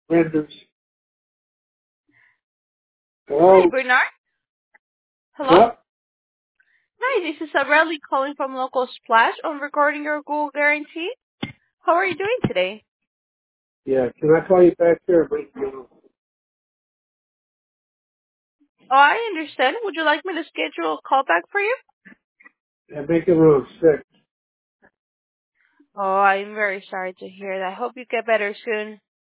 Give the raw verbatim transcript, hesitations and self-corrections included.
Renders. Hi, Hello? Bernard. Hello? What? Hi, this is Abrali calling from Local Splash on recording your Google guarantee. How are you doing today? Yeah, can I call you back here or break you? Oh, I understand. Would you like me to schedule a call back for you? And make it room six. Oh, I'm very sorry to hear that. I hope you get better soon.